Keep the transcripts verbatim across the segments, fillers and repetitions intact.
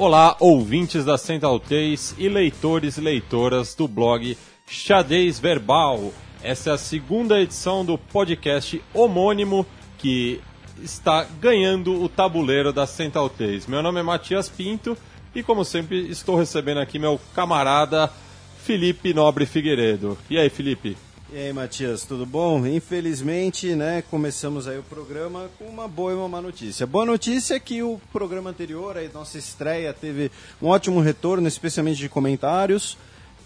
Olá, ouvintes da Central três e leitores e leitoras do blog Xadrez Verbal. Essa é a segunda edição do podcast homônimo que está ganhando o tabuleiro da Central três. Meu nome é Matias Pinto e, como sempre, estou recebendo aqui meu camarada Felipe Nobre Figueiredo. E aí, Felipe? E aí, Matias, tudo bom? Infelizmente, né, começamos aí o programa com uma boa e uma má notícia. Boa notícia é que o programa anterior, a nossa estreia, teve um ótimo retorno, especialmente de comentários.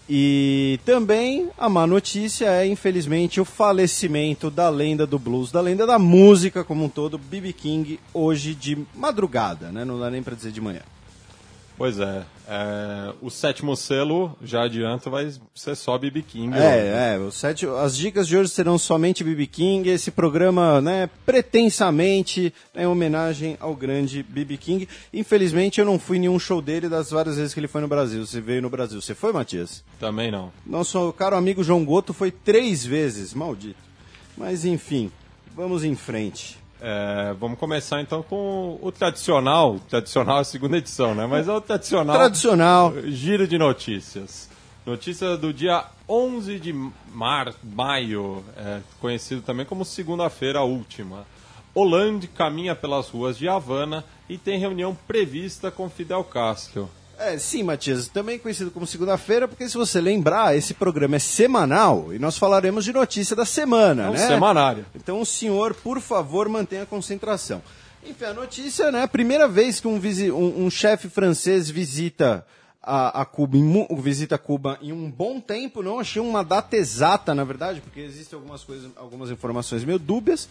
E também a má notícia é, infelizmente, o falecimento da lenda do blues, da lenda da música como um todo, B B King, hoje de madrugada, né? Não dá nem pra dizer de manhã. Pois é, é, o sétimo selo, já adianto, vai ser só B B King. É, é, o sete, as dicas de hoje serão somente B B King, esse programa, né, pretensamente é em homenagem ao grande B B King. Infelizmente eu não fui em nenhum show dele das várias vezes que ele foi no Brasil. Você veio no Brasil, você foi, Matias? Também não. Nosso caro amigo João Goto foi três vezes, maldito. Mas enfim, vamos em frente. É, vamos começar então com o tradicional, tradicional é a segunda edição, né? Mas é o tradicional, tradicional giro de notícias. Notícia do dia onze de mar, maio, é, conhecido também como segunda-feira última. Hollande caminha pelas ruas de Havana e tem reunião prevista com Fidel Castro. É, sim, Matias, também conhecido como segunda-feira, porque se você lembrar, esse programa é semanal e nós falaremos de notícia da semana, é um né? Semanário. Então o senhor, por favor, mantenha a concentração. Enfim, a notícia, né, a primeira vez que um, um, um chefe francês visita a, a Cuba, em, visita Cuba em um bom tempo, não achei uma data exata, na verdade, porque existem algumas coisas, algumas informações meio dúbias.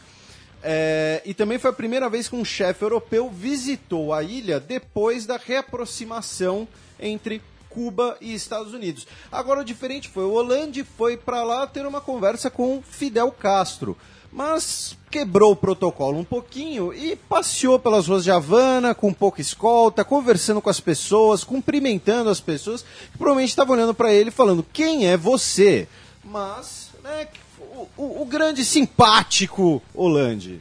É, e também foi a primeira vez que um chefe europeu visitou a ilha depois da reaproximação entre Cuba e Estados Unidos. Agora o diferente foi, o Hollande foi para lá ter uma conversa com Fidel Castro, mas quebrou o protocolo um pouquinho e passeou pelas ruas de Havana com pouca escolta, conversando com as pessoas, cumprimentando as pessoas, que provavelmente estavam olhando para ele falando, quem é você? Mas, né... O, o, o grande simpático Hollande.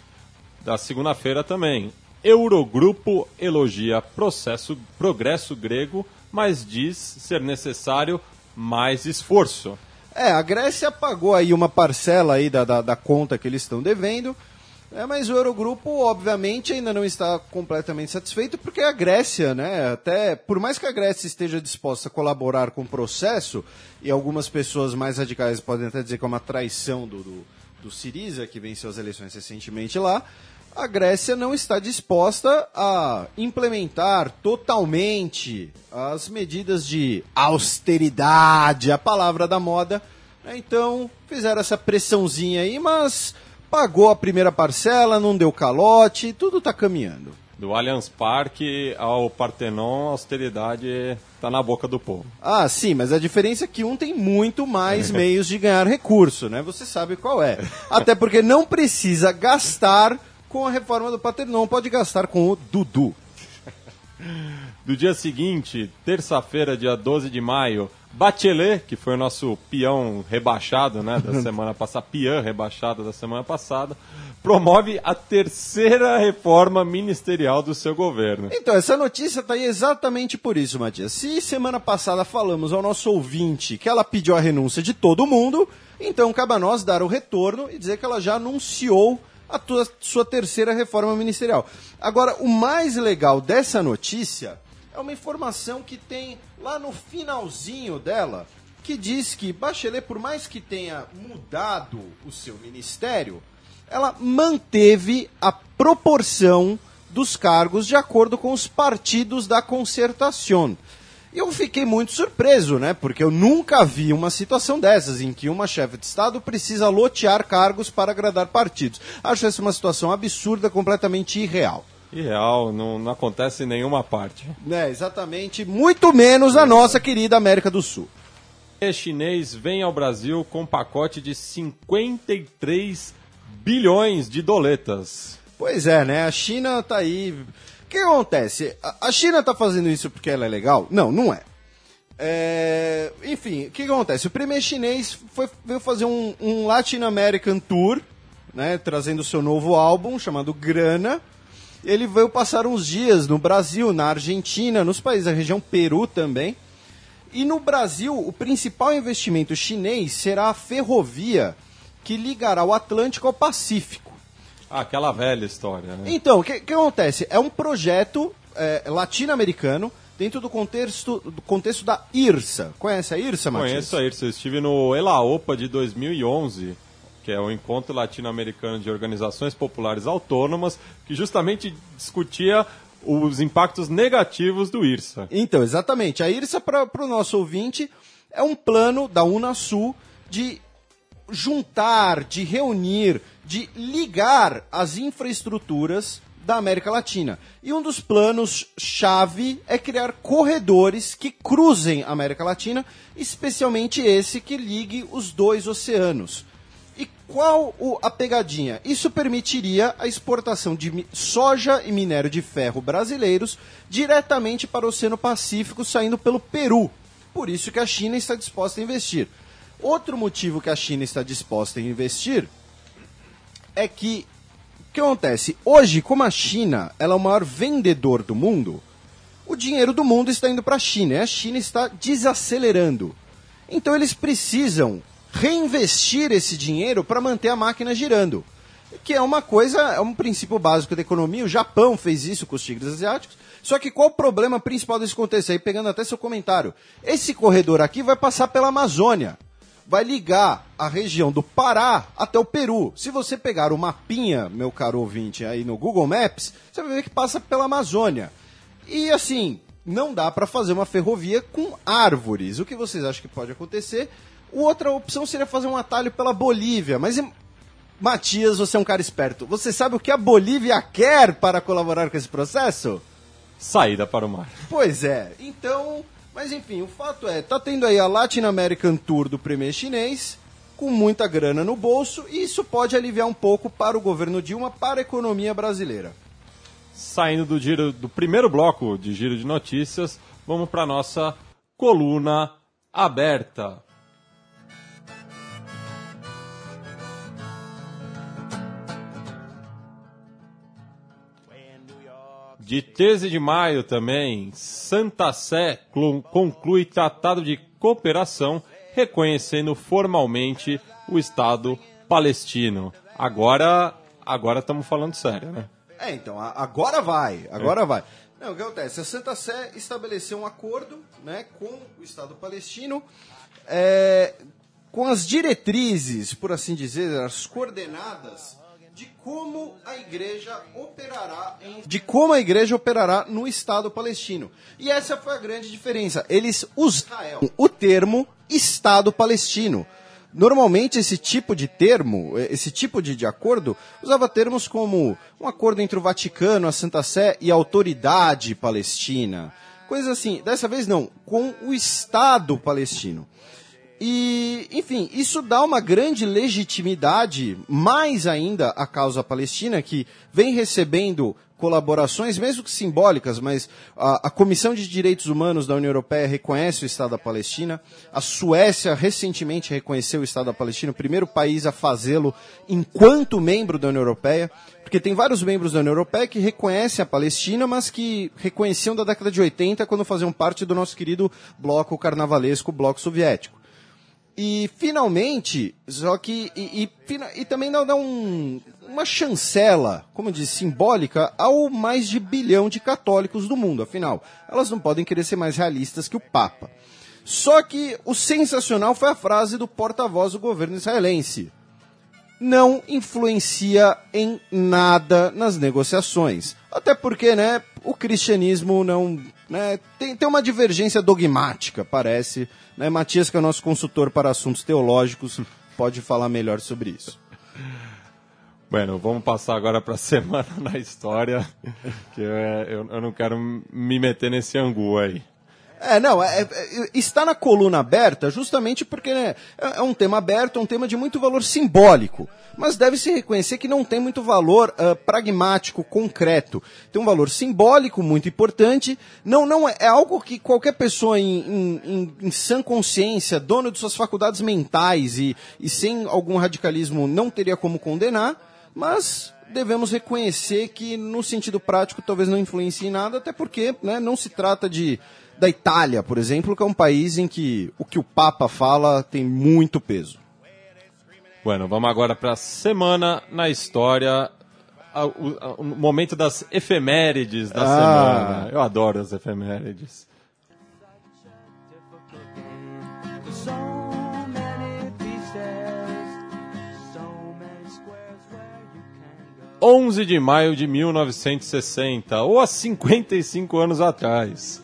Da segunda-feira também. Eurogrupo elogia processo, progresso grego, mas diz ser necessário mais esforço. É, a Grécia pagou aí uma parcela aí da, da, da conta que eles estão devendo, é, mas o Eurogrupo, obviamente, ainda não está completamente satisfeito, porque a Grécia, né, até, por mais que a Grécia esteja disposta a colaborar com o processo, e algumas pessoas mais radicais podem até dizer que é uma traição do, do, do Syriza, que venceu as eleições recentemente lá, a Grécia não está disposta a implementar totalmente as medidas de austeridade, a palavra da moda, né, então fizeram essa pressãozinha aí, mas... pagou a primeira parcela, não deu calote, tudo está caminhando. Do Allianz Parque ao Partenon, a austeridade está na boca do povo. Ah, sim, mas a diferença é que um tem muito mais meios de ganhar recurso, né? Você sabe qual é. Até porque não precisa gastar com a reforma do Partenon, pode gastar com o Dudu. Do dia seguinte, terça-feira, dia doze de maio, Bachelet, que foi o nosso peão rebaixado, né, da semana passada, peão rebaixado da semana passada, promove a terceira reforma ministerial do seu governo. Então, essa notícia está aí exatamente por isso, Matias. Se semana passada falamos ao nosso ouvinte que ela pediu a renúncia de todo mundo, então cabe a nós dar o retorno e dizer que ela já anunciou a tua, sua terceira reforma ministerial. Agora, o mais legal dessa notícia... é uma informação que tem lá no finalzinho dela, que diz que Bachelet, por mais que tenha mudado o seu ministério, ela manteve a proporção dos cargos de acordo com os partidos da Concertación. E eu fiquei muito surpreso, né? Porque eu nunca vi uma situação dessas, em que uma chefe de Estado precisa lotear cargos para agradar partidos. Acho essa uma situação absurda, completamente irreal. Irreal, não, não acontece em nenhuma parte. É, exatamente, muito menos na nossa querida América do Sul. O chinês vem ao Brasil com um pacote de cinquenta e três bilhões de doletas. Pois é, né? A China tá aí... O que acontece? A China tá fazendo isso porque ela é legal? Não, não é. é... Enfim, o que acontece? O premier chinês foi, veio fazer um, um Latin American Tour, né? Trazendo o seu novo álbum, chamado Grana. ele veio passar uns dias no Brasil, na Argentina, nos países da região Peru também. E no Brasil, o principal investimento chinês será a ferrovia que ligará o Atlântico ao Pacífico. Ah, aquela velha história, né? Então, o que, que acontece? É um projeto é, latino-americano dentro do contexto, do contexto da IRSA. Conhece a IRSA, Matias? Conheço a IRSA. Eu estive no ELAOPA de dois mil e onze, que é o Encontro Latino-Americano de Organizações Populares Autônomas, que justamente discutia os impactos negativos do IRSA. Então, exatamente. A IRSA, para o nosso ouvinte, é um plano da Unasul de juntar, de reunir, de ligar as infraestruturas da América Latina. E um dos planos-chave é criar corredores que cruzem a América Latina, especialmente esse que ligue os dois oceanos. E qual o, a pegadinha? Isso permitiria a exportação de soja e minério de ferro brasileiros diretamente para o Oceano Pacífico, saindo pelo Peru. Por isso que a China está disposta a investir. Outro motivo que a China está disposta a investir é que, o que acontece? Hoje, como a China ela é o maior vendedor do mundo, o dinheiro do mundo está indo para a China e a China está desacelerando. Então eles precisam reinvestir esse dinheiro para manter a máquina girando, que é uma coisa, é um princípio básico da economia. O Japão fez isso com os tigres asiáticos. Só que qual o problema principal desse contexto? Aí, pegando até seu comentário, esse corredor aqui vai passar pela Amazônia, vai ligar a região do Pará até o Peru. Se você pegar o mapinha, meu caro ouvinte, aí no Google Maps, você vai ver que passa pela Amazônia. E assim, não dá para fazer uma ferrovia com árvores. O que vocês acham que pode acontecer? Outra opção seria fazer um atalho pela Bolívia. Mas, Matias, você é um cara esperto. Você sabe o que a Bolívia quer para colaborar com esse processo? Saída para o mar. Pois é. Então... Mas enfim, o fato é, tá tendo aí a Latin American Tour do premier chinês, com muita grana no bolso, e isso pode aliviar um pouco para o governo Dilma, para a economia brasileira. Saindo do, giro, do primeiro bloco de Giro de Notícias, vamos para a nossa coluna aberta. De treze de maio também, Santa Sé conclui tratado de cooperação reconhecendo formalmente o Estado palestino. Agora, agora estamos falando sério, né? É, então, agora vai, agora é. vai. Não, o que acontece? A Santa Sé estabeleceu um acordo, né, com o Estado palestino, é, com as diretrizes, por assim dizer, as coordenadas de como a igreja operará em... de como a igreja operará no Estado palestino. E essa foi a grande diferença. Eles usaram o termo Estado palestino. Normalmente esse tipo de termo, esse tipo de, de acordo, usava termos como um acordo entre o Vaticano, a Santa Sé e a autoridade palestina. Coisas assim. Dessa vez não, com o Estado palestino. E, enfim, isso dá uma grande legitimidade, mais ainda à causa palestina, que vem recebendo colaborações, mesmo que simbólicas, mas a, a Comissão de Direitos Humanos da União Europeia reconhece o Estado da Palestina. A Suécia recentemente reconheceu o Estado da Palestina, o primeiro país a fazê-lo enquanto membro da União Europeia, porque tem vários membros da União Europeia que reconhecem a Palestina, mas que reconheciam da década de oitenta, quando faziam parte do nosso querido bloco carnavalesco, bloco soviético. E, finalmente, só que, e, e, e também dá um, uma chancela, como diz, simbólica, ao mais de bilhão de católicos do mundo. Afinal, elas não podem querer ser mais realistas que o Papa. Só que o sensacional foi a frase do porta-voz do governo israelense. Não influencia em nada nas negociações. Até porque, né, o cristianismo não... Né, tem, tem uma divergência dogmática, parece. Né, Matias, que é o nosso consultor para assuntos teológicos, pode falar melhor sobre isso. Bueno, vamos passar agora para a semana na história, que eu, eu, eu não quero me meter nesse angu aí. É, não, é, é, está na coluna aberta justamente porque, né, é, é um tema aberto, é um tema de muito valor simbólico, mas deve-se reconhecer que não tem muito valor uh, pragmático, concreto. Tem um valor simbólico muito importante, não, não é, é algo que qualquer pessoa em, em, em, em sã consciência, dono de suas faculdades mentais e, e sem algum radicalismo não teria como condenar, mas devemos reconhecer que, no sentido prático, talvez não influencie em nada, até porque, né, não se trata de, da Itália, por exemplo, que é um país em que o que o Papa fala tem muito peso. Bueno, vamos agora para a semana na história, o, o momento das efemérides da ah. semana. Eu adoro as efemérides. onze de maio de mil novecentos e sessenta, ou há cinquenta e cinco anos atrás.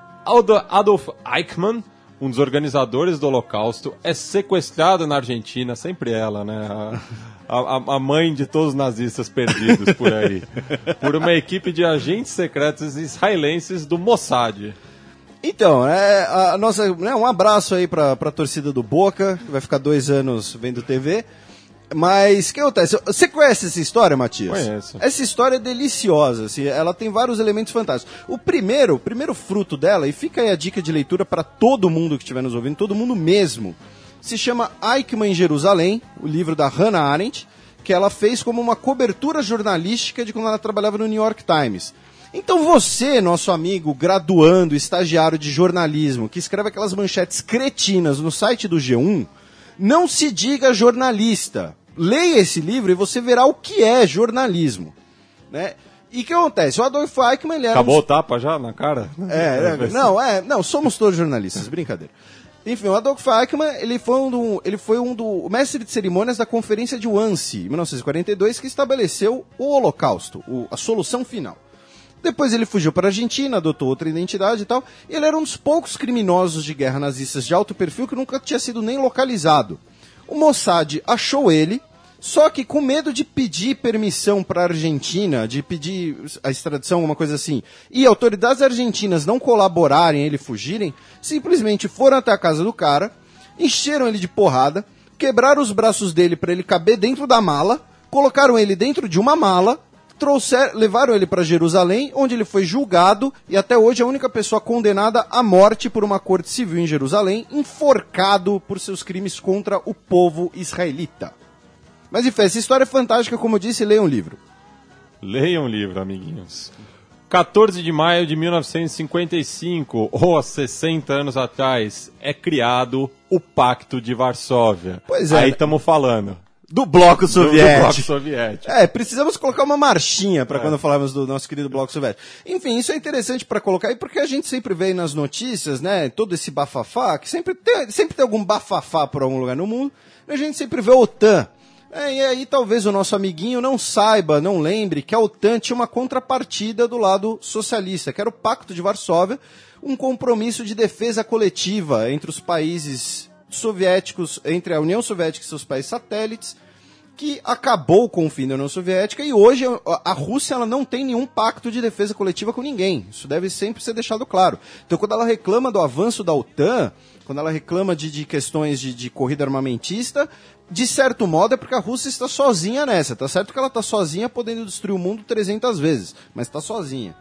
Adolf Eichmann, um dos organizadores do Holocausto, é sequestrado na Argentina, sempre ela, né? A, a, a mãe de todos os nazistas perdidos por aí, por uma equipe de agentes secretos israelenses do Mossad. Então, é, a nossa, né, um abraço aí para a torcida do Boca, que vai ficar dois anos vendo T V. Mas o que acontece? Você conhece essa história, Matias? Conheço. Essa história é deliciosa, assim, ela tem vários elementos fantásticos. O primeiro, o primeiro fruto dela, e fica aí a dica de leitura para todo mundo que estiver nos ouvindo, todo mundo mesmo, se chama Eichmann em Jerusalém, o livro da Hannah Arendt, que ela fez como uma cobertura jornalística de quando ela trabalhava no New York Times. Então você, nosso amigo graduando, estagiário de jornalismo, que escreve aquelas manchetes cretinas no site do G um, não se diga jornalista. Leia esse livro e você verá o que é jornalismo, né? E o que acontece? O Adolf Eichmann... Ele era Acabou um... o tapa já na cara? É, é, não, é, não, somos todos jornalistas, brincadeira. Enfim, o Adolf Eichmann, ele foi um do, ele foi um do o mestre de cerimônias da Conferência de Wannsee, em mil novecentos e quarenta e dois, que estabeleceu o Holocausto, o, a solução final. Depois ele fugiu para a Argentina, adotou outra identidade e tal. E ele era um dos poucos criminosos de guerra nazistas de alto perfil que nunca tinha sido nem localizado. O Mossad achou ele, só que com medo de pedir permissão para a Argentina, de pedir a extradição, alguma coisa assim, e autoridades argentinas não colaborarem, ele fugirem, simplesmente foram até a casa do cara, encheram ele de porrada, quebraram os braços dele para ele caber dentro da mala, colocaram ele dentro de uma mala, trouxer, levaram ele para Jerusalém, onde ele foi julgado e até hoje é a única pessoa condenada à morte por uma corte civil em Jerusalém, enforcado por seus crimes contra o povo israelita. Mas enfim, essa história é fantástica, como eu disse, leiam um livro. Leiam um livro, amiguinhos. quatorze de maio de mil novecentos e cinquenta e cinco, ou há sessenta anos atrás, é criado o Pacto de Varsóvia. Pois é. Aí estamos falando. Do Bloco Soviético. Do Bloco Soviético. É, precisamos colocar uma marchinha para é. quando falarmos do nosso querido Bloco Soviético. Enfim, isso é interessante para colocar aí, porque a gente sempre vê aí nas notícias, né, todo esse bafafá, que sempre tem, sempre tem algum bafafá por algum lugar no mundo, e a gente sempre vê a OTAN. É, e aí talvez o nosso amiguinho não saiba, não lembre que a OTAN tinha uma contrapartida do lado socialista, que era o Pacto de Varsóvia, um compromisso de defesa coletiva entre os países soviéticos, entre a União Soviética e seus países satélites, que acabou com o fim da União Soviética, e hoje a Rússia ela não tem nenhum pacto de defesa coletiva com ninguém. Isso deve sempre ser deixado claro. Então, quando ela reclama do avanço da OTAN, quando ela reclama de, de questões de, de corrida armamentista, de certo modo é porque a Rússia está sozinha nessa. Tá certo que ela está sozinha, podendo destruir o mundo trezentas vezes, mas está sozinha.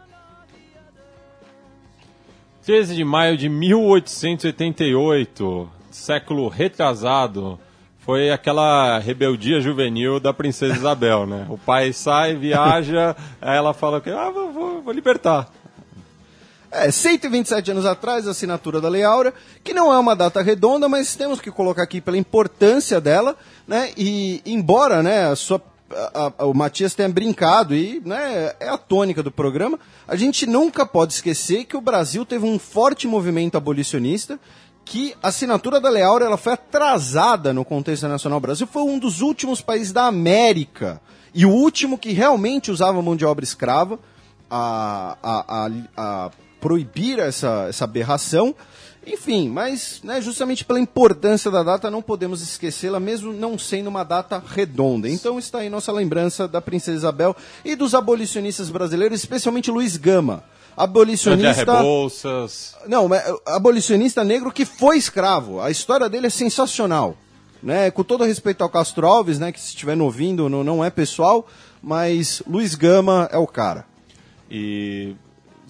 treze de maio de mil oitocentos e oitenta e oito, século retrasado, foi aquela rebeldia juvenil da princesa Isabel, né? O pai sai, viaja, aí ela fala que ah, vou, vou, vou libertar. É, cento e vinte e sete anos atrás, a assinatura da Lei Áurea, que não é uma data redonda, mas temos que colocar aqui pela importância dela, né? E embora, né, a sua, a, a, o Matias tenha brincado e, né, é a tônica do programa, a gente nunca pode esquecer que o Brasil teve um forte movimento abolicionista, que a assinatura da Lei Áurea ela foi atrasada no contexto nacional. O Brasil foi um dos últimos países da América e o último que realmente usava mão de obra escrava a, a, a, a proibir essa, essa aberração. Enfim, mas né, justamente pela importância da data não podemos esquecê-la, mesmo não sendo uma data redonda. Então está aí nossa lembrança da princesa Isabel e dos abolicionistas brasileiros, especialmente Luiz Gama. Abolicionista. Rebouças. Não, abolicionista negro que foi escravo. A história dele é sensacional. Né? Com todo respeito ao Castro Alves, né, que se estiver ouvindo não, não é pessoal, mas Luiz Gama é o cara. E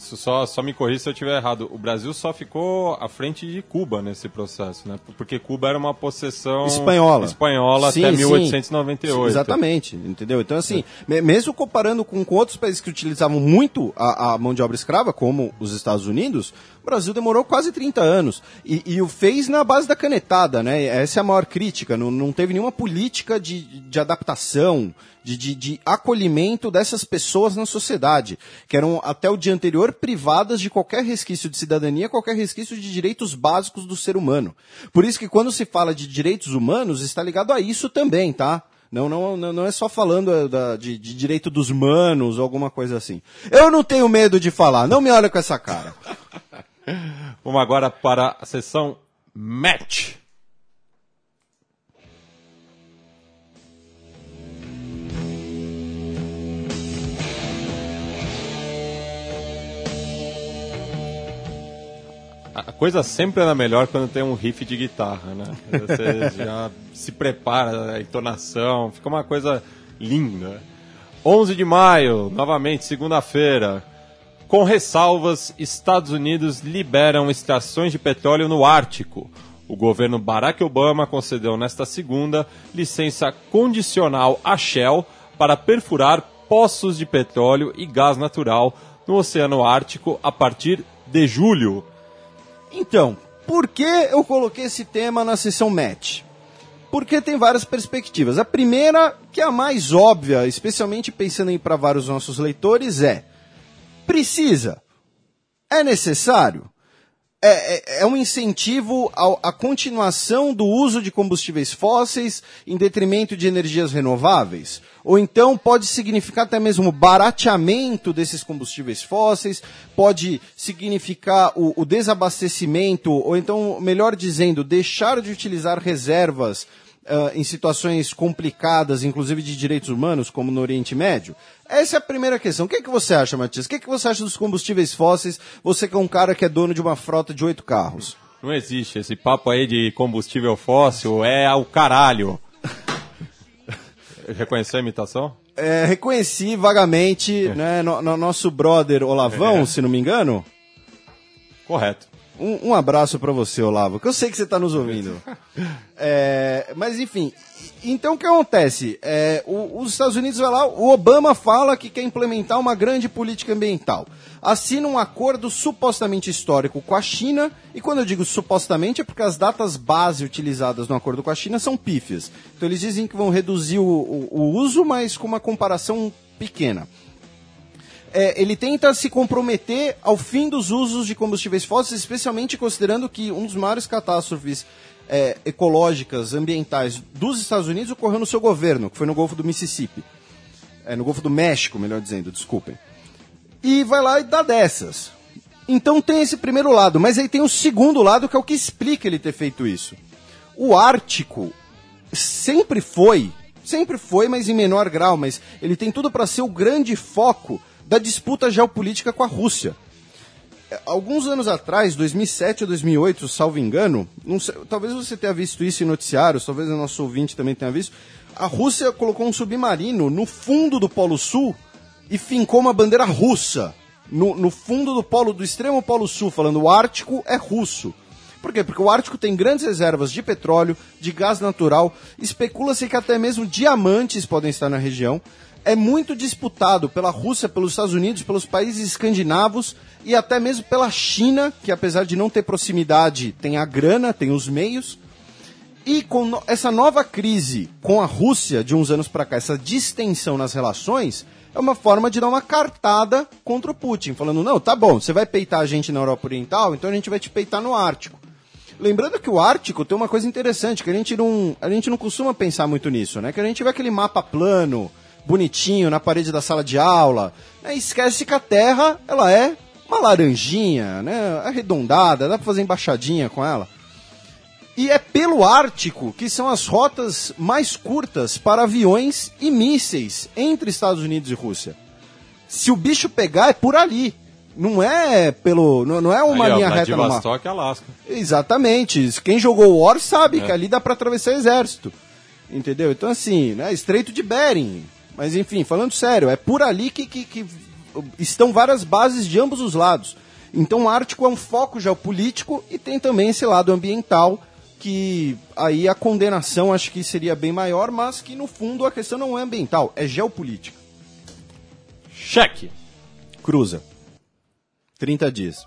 Isso só, só me corrija se eu estiver errado. O Brasil só ficou à frente de Cuba nesse processo, né? Porque Cuba era uma possessão espanhola, espanhola sim, até mil oitocentos e noventa e oito. Sim, exatamente, entendeu? Então, assim, é. mesmo comparando com, com outros países que utilizavam muito a, a mão de obra escrava, como os Estados Unidos, o Brasil demorou quase trinta anos. E, e o fez na base da canetada, né? Essa é a maior crítica. Não, não teve nenhuma política de, de adaptação, de, de, de acolhimento dessas pessoas na sociedade, que eram, até o dia anterior, privadas de qualquer resquício de cidadania, qualquer resquício de direitos básicos do ser humano. Por isso que quando se fala de direitos humanos, está ligado a isso também, tá? Não, não, não é só falando da, de, de direito dos manos ou alguma coisa assim. Eu não tenho medo de falar, não me olha com essa cara. Vamos agora para a sessão Match. A coisa sempre é melhor quando tem um riff de guitarra, né? Você já se prepara, a entonação, fica uma coisa linda. onze de maio, novamente, segunda-feira. Com ressalvas, Estados Unidos liberam extrações de petróleo no Ártico. O governo Barack Obama concedeu nesta segunda licença condicional à Shell para perfurar poços de petróleo e gás natural no Oceano Ártico a partir de julho. Então, por que eu coloquei esse tema na sessão Match? Porque tem várias perspectivas. A primeira, que é a mais óbvia, especialmente pensando em para vários nossos leitores, é: precisa? É necessário? É, é, é um incentivo ao, à continuação do uso de combustíveis fósseis em detrimento de energias renováveis? Ou então pode significar até mesmo barateamento desses combustíveis fósseis, pode significar o, o desabastecimento, ou então, melhor dizendo, deixar de utilizar reservas uh, em situações complicadas, inclusive de direitos humanos, como no Oriente Médio? Essa é a primeira questão. O que é que você acha, Matias? O que é que você acha dos combustíveis fósseis? Você que é um cara que é dono de uma frota de oito carros. Não existe. Esse papo aí de combustível fóssil é ao caralho. Reconheceu a imitação? É, reconheci vagamente, é. né, no, no nosso brother Olavão, é. se não me engano. Correto. Um, um abraço pra você, Olavo, que eu sei que você tá nos ouvindo. É, mas enfim, então o que acontece? É, o, os Estados Unidos vai lá, o Obama fala que quer implementar uma grande política ambiental. Assina um acordo supostamente histórico com a China, e quando eu digo supostamente é porque as datas base utilizadas no acordo com a China são pífias. Então eles dizem que vão reduzir o, o, o uso, mas com uma comparação pequena. É, ele tenta se comprometer ao fim dos usos de combustíveis fósseis, especialmente considerando que um dos maiores catástrofes é, ecológicas, ambientais dos Estados Unidos ocorreu no seu governo, que foi no Golfo do Mississippi. É, no Golfo do México, melhor dizendo, desculpem. E vai lá e dá dessas. Então tem esse primeiro lado, mas aí tem o segundo lado, que é o que explica ele ter feito isso. O Ártico sempre foi, sempre foi, mas em menor grau, mas ele tem tudo para ser o grande foco da disputa geopolítica com a Rússia. Alguns anos atrás, dois mil e sete ou dois mil e oito, salvo engano, não sei, talvez você tenha visto isso em noticiários, talvez o nosso ouvinte também tenha visto, a Rússia colocou um submarino no fundo do Polo Sul e fincou uma bandeira russa no, no fundo do polo, do extremo Polo Sul, falando o Ártico é russo. Por quê? Porque o Ártico tem grandes reservas de petróleo, de gás natural, especula-se que até mesmo diamantes podem estar na região. É muito disputado pela Rússia, pelos Estados Unidos, pelos países escandinavos e até mesmo pela China, que apesar de não ter proximidade, tem a grana, tem os meios. E com no- essa nova crise com a Rússia de uns anos para cá, essa distensão nas relações, é uma forma de dar uma cartada contra o Putin, falando, não, tá bom, você vai peitar a gente na Europa Oriental, então a gente vai te peitar no Ártico. Lembrando que o Ártico tem uma coisa interessante, que a gente não, a gente não costuma pensar muito nisso, né? Que a gente vê aquele mapa plano, bonitinho, na parede da sala de aula, né? Esquece que a Terra, ela é uma laranjinha, né? Arredondada, dá pra fazer embaixadinha com ela. E é pelo Ártico que são as rotas mais curtas para aviões e mísseis entre Estados Unidos e Rússia. Se o bicho pegar, é por ali. Não é pelo, não, não é uma aí, linha ó, reta no mar. Vladivostok, Alasca. Exatamente. Quem jogou War sabe é. que ali dá para atravessar exército. Entendeu? Então assim, né? Estreito de Bering. Mas enfim, falando sério, é por ali que, que, que estão várias bases de ambos os lados. Então o Ártico é um foco geopolítico e tem também esse lado ambiental, que aí a condenação acho que seria bem maior, mas que no fundo a questão não é ambiental, é geopolítica. Cheque. Cruza. trinta dias.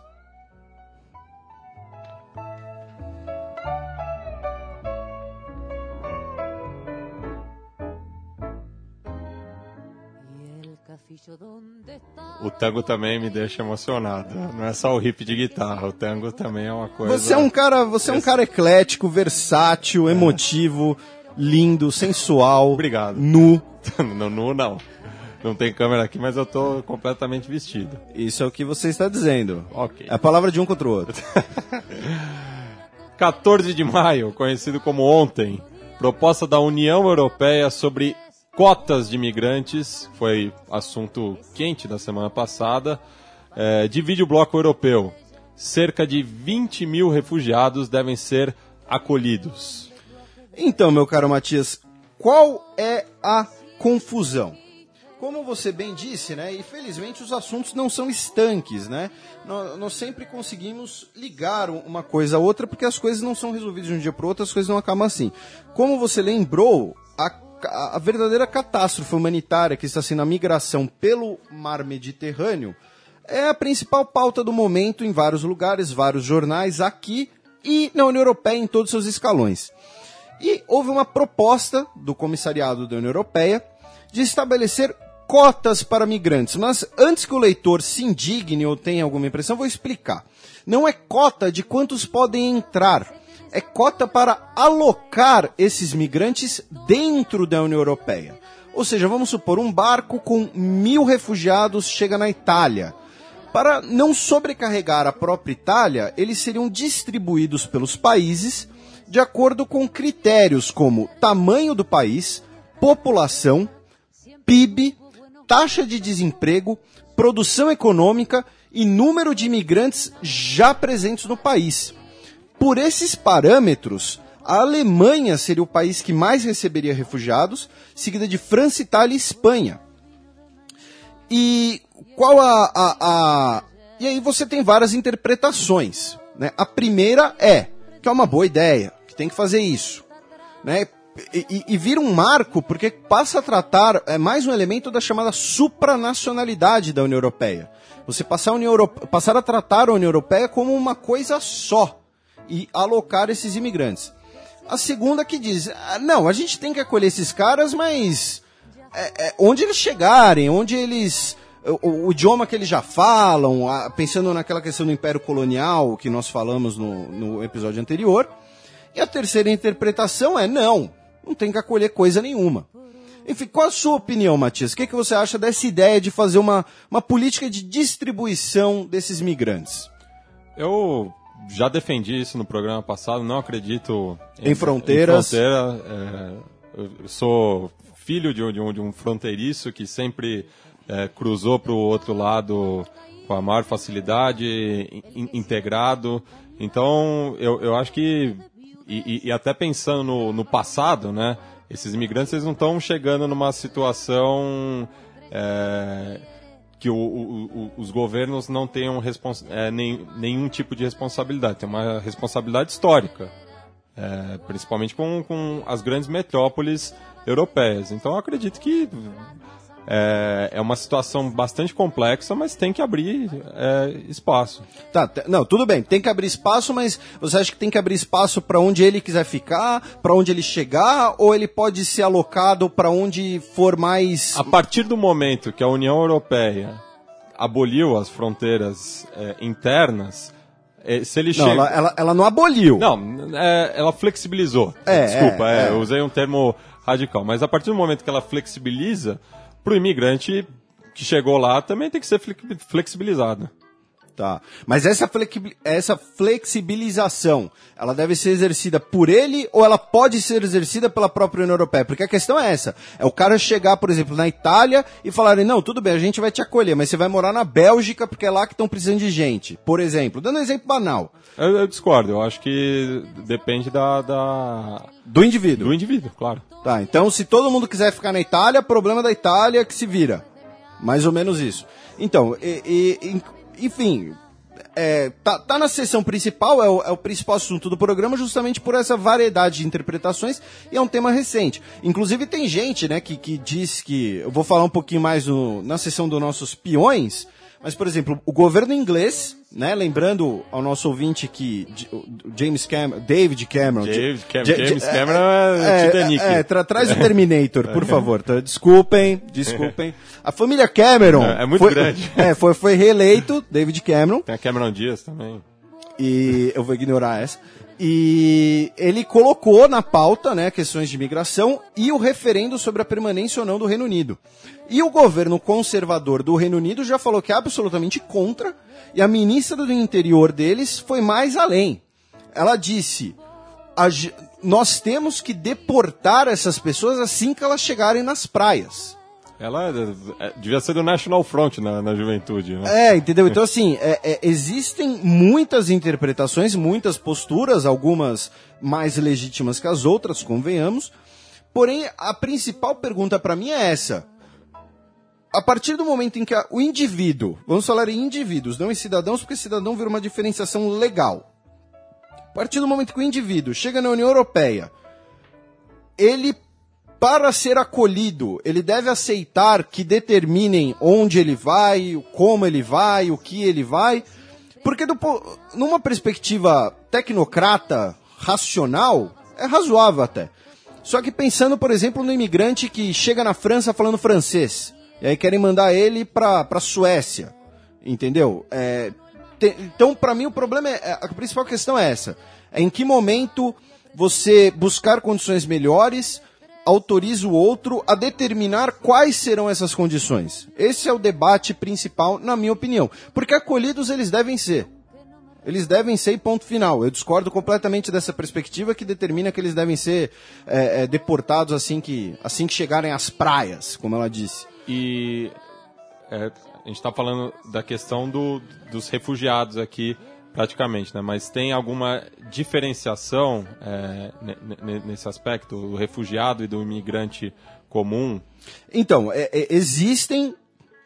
O tango também me deixa emocionado. Não é só o riff de guitarra, o tango também é uma coisa... Você é um cara, você é um cara eclético, versátil, emotivo, lindo, sensual. Obrigado. Nu. no, nu não. Não tem câmera aqui, mas eu tô completamente vestido. Isso é o que você está dizendo. Ok. É a palavra de um contra o outro. quatorze de maio, conhecido como ontem, proposta da União Europeia sobre cotas de imigrantes, foi assunto quente da semana passada, é, divide o bloco europeu. Cerca de vinte mil refugiados devem ser acolhidos. Então, meu caro Matias, qual é a confusão? Como você bem disse, né, e felizmente os assuntos não são estanques, né? Nós, nós sempre conseguimos ligar uma coisa a outra, porque as coisas não são resolvidas de um dia para o outro, as coisas não acabam assim. Como você lembrou, a A verdadeira catástrofe humanitária que está sendo a migração pelo mar Mediterrâneo é a principal pauta do momento em vários lugares, vários jornais, aqui e na União Europeia em todos os seus escalões. E houve uma proposta do Comissariado da União Europeia de estabelecer cotas para migrantes. Mas antes que o leitor se indigne ou tenha alguma impressão, vou explicar. Não é cota de quantos podem entrar. É cota para alocar esses migrantes dentro da União Europeia. Ou seja, vamos supor, um barco com mil refugiados chega na Itália. Para não sobrecarregar a própria Itália, eles seriam distribuídos pelos países de acordo com critérios como tamanho do país, população, P I B, taxa de desemprego, produção econômica e número de imigrantes já presentes no país. Por esses parâmetros, a Alemanha seria o país que mais receberia refugiados, seguida de França, Itália e Espanha. E qual a, a, a... E aí você tem várias interpretações, né? A primeira é que é uma boa ideia, que tem que fazer isso, né? E, e, e vira um marco porque passa a tratar, é mais um elemento da chamada supranacionalidade da União Europeia. Você passar a, União Europe... passar a tratar a União Europeia como uma coisa só e alocar esses imigrantes. A segunda que diz, ah, não, a gente tem que acolher esses caras, mas é, é, onde eles chegarem, onde eles... O, o idioma que eles já falam, a, pensando naquela questão do Império Colonial que nós falamos no, no episódio anterior. E a terceira interpretação é, não, não tem que acolher coisa nenhuma. Enfim, qual a sua opinião, Matias? O que, que você acha dessa ideia de fazer uma, uma política de distribuição desses migrantes? Eu... já defendi isso no programa passado, não acredito em, em fronteiras. Em fronteira, é, eu sou filho de um, de um, de um fronteiriço que sempre é, cruzou para o outro lado com a maior facilidade, in, integrado. Então, eu, eu acho que, e, e até pensando no, no passado, né, esses imigrantes eles não estão chegando numa situação... É, que o, o, o, os governos não tenham respons- é, nem, nenhum tipo de responsabilidade. Tem uma responsabilidade histórica, é, principalmente com, com as grandes metrópoles europeias. Então, eu acredito que é, é uma situação bastante complexa, mas tem que abrir é, espaço. Tá, t- não, tudo bem, tem que abrir espaço, mas você acha que tem que abrir espaço para onde ele quiser ficar, para onde ele chegar, ou ele pode ser alocado para onde for mais... A partir do momento que a União Europeia aboliu as fronteiras é, internas, é, se ele não, chega... ela, ela, ela não aboliu. Não, é, ela flexibilizou. É, Desculpa, é, é, é. eu usei um termo radical, mas a partir do momento que ela flexibiliza, para o imigrante que chegou lá também tem que ser flexibilizado. Tá. Mas essa, flexibil- essa flexibilização, ela deve ser exercida por ele ou ela pode ser exercida pela própria União Europeia? Porque a questão é essa. É o cara chegar, por exemplo, na Itália e falarem, não, tudo bem, a gente vai te acolher, mas você vai morar na Bélgica porque é lá que estão precisando de gente. Por exemplo, dando um exemplo banal. Eu, eu discordo, eu acho que depende da, da... Do indivíduo. Do indivíduo, claro. Tá, então se todo mundo quiser ficar na Itália, problema da Itália que se vira. Mais ou menos isso. Então, e, e, enfim, é, tá, tá na sessão principal, é o, é o principal assunto do programa, justamente por essa variedade de interpretações, e é um tema recente. Inclusive tem gente, né, que, que diz que, eu vou falar um pouquinho mais no, na sessão dos nossos peões, mas, por exemplo, o governo inglês, né, lembrando ao nosso ouvinte que o James Cameron, David Cameron... James, Cam, J, James Cameron é, é Titanic. É, é, tra, traz o Terminator, por favor. Tá? Desculpem, desculpem. A família Cameron... É, é muito foi, grande. É, foi, foi reeleito, David Cameron. Tem a Cameron Diaz também. E eu vou ignorar essa. E ele colocou na pauta, né, questões de imigração e o referendo sobre a permanência ou não do Reino Unido. E o governo conservador do Reino Unido já falou que é absolutamente contra, e a ministra do interior deles foi mais além. Ela disse, nós temos que deportar essas pessoas assim que elas chegarem nas praias. Ela é, devia ser do National Front na, na juventude, né? É, entendeu? Então, assim, é, é, existem muitas interpretações, muitas posturas, algumas mais legítimas que as outras, convenhamos. Porém, a principal pergunta para mim é essa. A partir do momento em que a, o indivíduo, vamos falar em indivíduos, não em cidadãos, porque cidadão vira uma diferenciação legal. A partir do momento que o indivíduo chega na União Europeia, ele, para ser acolhido, ele deve aceitar que determinem onde ele vai, como ele vai, o que ele vai, porque do, numa perspectiva tecnocrata, racional, é razoável até. Só que pensando, por exemplo, no imigrante que chega na França falando francês, e aí querem mandar ele para a Suécia, entendeu? É, te, então, para mim, o problema é, a principal questão é essa, é em que momento você buscar condições melhores autoriza o outro a determinar quais serão essas condições. Esse é o debate principal, na minha opinião. Porque acolhidos eles devem ser. Eles devem ser e ponto final. Eu discordo completamente dessa perspectiva que determina que eles devem ser é, é, deportados assim que, assim que chegarem às praias, como ela disse. E é, a gente está falando da questão do, dos refugiados aqui, praticamente, né? Mas tem alguma diferenciação é, nesse aspecto, do refugiado e do imigrante comum? Então, é, é, existem,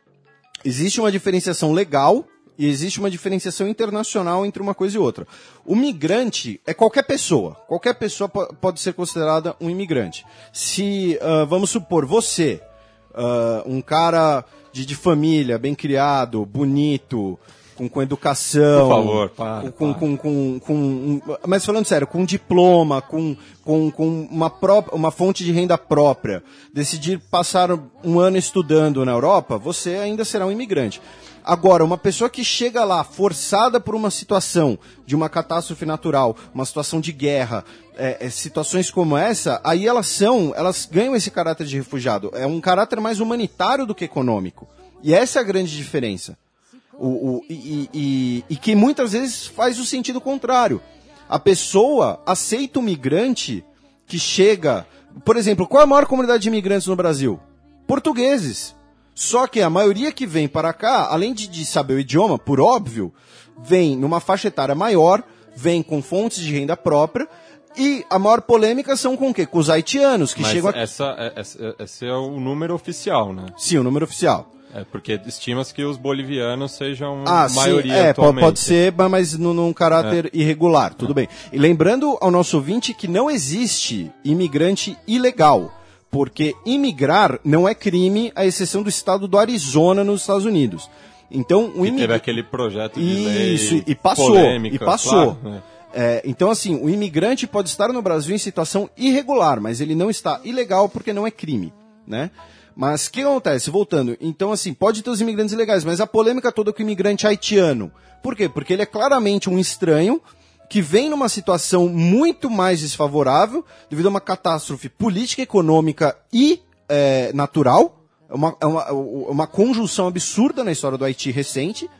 existe uma diferenciação legal e existe uma diferenciação internacional entre uma coisa e outra. O migrante é qualquer pessoa. Qualquer pessoa pode ser considerada um imigrante. Se, uh, vamos supor, você, uh, um cara de, de família, bem criado, bonito, com, com educação... Por favor, para, com, para. Com, com, com, com, mas falando sério, com diploma, com, com, com uma, pró- uma fonte de renda própria, decidir passar um ano estudando na Europa, você ainda será um imigrante. Agora, uma pessoa que chega lá forçada por uma situação de uma catástrofe natural, uma situação de guerra, é, é, situações como essa, aí elas são, elas ganham esse caráter de refugiado. É um caráter mais humanitário do que econômico. E essa é a grande diferença. O, o, e, e, e que muitas vezes faz o sentido contrário. A pessoa aceita o migrante que chega... Por exemplo, qual é a maior comunidade de imigrantes no Brasil? Portugueses. Só que a maioria que vem para cá, além de, de saber o idioma, por óbvio, vem numa faixa etária maior, vem com fontes de renda própria, e a maior polêmica são com o quê? Com os haitianos, que Mas chegam aqui... Essa, essa, esse é o número oficial, né? Sim, o número oficial. É, porque estima-se que os bolivianos sejam ah, maioria sim, é, atualmente. Pode ser, mas num, num caráter é. irregular, tudo é. bem. E lembrando ao nosso ouvinte que não existe imigrante ilegal, porque imigrar não é crime, à exceção do estado do Arizona, nos Estados Unidos. Então, o que imig... teve aquele projeto de lei Isso, e passou, polêmica, e passou. Claro, né? É, então, assim, o imigrante pode estar no Brasil em situação irregular, mas ele não está ilegal porque não é crime, né? Mas o que acontece? Voltando, então assim, pode ter os imigrantes ilegais, mas a polêmica toda com o imigrante haitiano. Por quê? Porque ele é claramente um estranho que vem numa situação muito mais desfavorável devido a uma catástrofe política, econômica e é, natural. É uma, é uma, uma conjunção absurda na história do Haiti recente.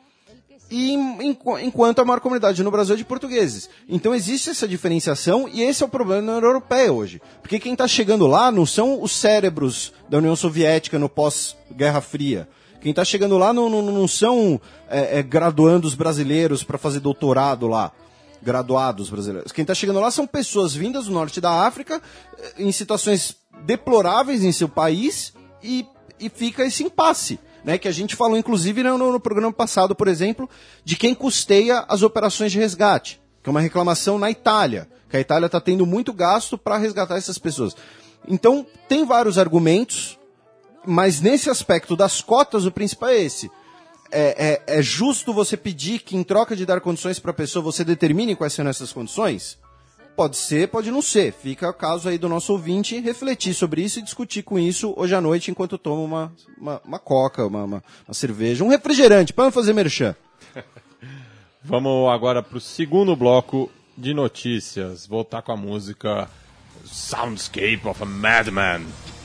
E em, enquanto a maior comunidade no Brasil é de portugueses. Então existe essa diferenciação e esse é o problema na União Europeia hoje. Porque quem está chegando lá não são os cérebros da União Soviética no pós-Guerra Fria. Quem está chegando lá não, não, não são é, é, graduandos brasileiros para fazer doutorado lá. Graduados brasileiros. Quem está chegando lá são pessoas vindas do norte da África em situações deploráveis em seu país e, e fica esse impasse. né, que a gente falou, inclusive, no, no programa passado, por exemplo, de quem custeia as operações de resgate, que é uma reclamação na Itália, que a Itália está tendo muito gasto para resgatar essas pessoas. Então, tem vários argumentos, mas nesse aspecto das cotas, o principal é esse. É, é, é justo você pedir que, em troca de dar condições para a pessoa, você determine quais são essas condições? Pode ser, pode não ser. Fica o caso aí do nosso ouvinte refletir sobre isso e discutir com isso hoje à noite, enquanto toma uma, uma, uma coca, uma, uma, uma cerveja, um refrigerante, para não fazer merchan. Vamos agora para o segundo bloco de notícias. Voltar com a música Soundscape of a Madman.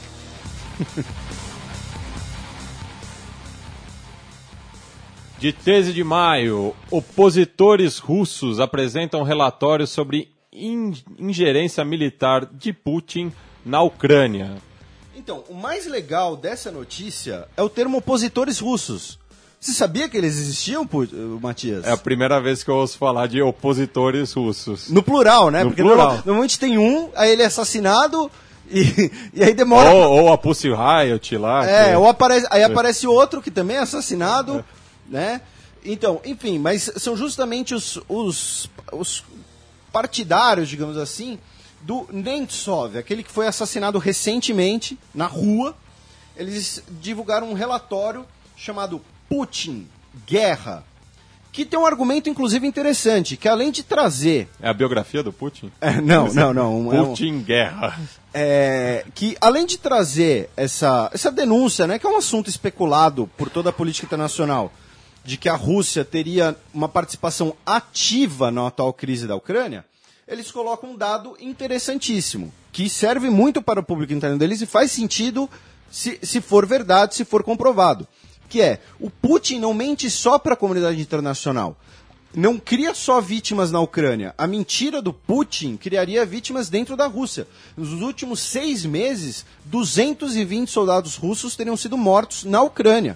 De treze de maio, opositores russos apresentam relatório sobre ingerência militar de Putin na Ucrânia. Então, o mais legal dessa notícia é o termo opositores russos. Você sabia que eles existiam, Matias? É a primeira vez que eu ouço falar de opositores russos. No plural, né? No Porque plural. Normalmente tem um, aí ele é assassinado e, e aí demora... Ou, ou a Pussy Riot lá. É, que... ou aparece, aí aparece outro que também é assassinado, é. né? Então, enfim, mas são justamente os, os, os partidários, digamos assim, do Nemtsov, aquele que foi assassinado recentemente na rua. Eles divulgaram um relatório chamado Putin, Guerra, que tem um argumento, inclusive, interessante, que além de trazer... É a biografia do Putin? É, não, não, não. Putin, é um... Guerra. É, que além de trazer essa, essa denúncia, né, que é um assunto especulado por toda a política internacional, de que a Rússia teria uma participação ativa na atual crise da Ucrânia, eles colocam um dado interessantíssimo, que serve muito para o público interno deles e faz sentido se, se for verdade, se for comprovado. Que é, o Putin não mente só para a comunidade internacional, não cria só vítimas na Ucrânia. A mentira do Putin criaria vítimas dentro da Rússia. Nos últimos seis meses, duzentos e vinte soldados russos teriam sido mortos na Ucrânia.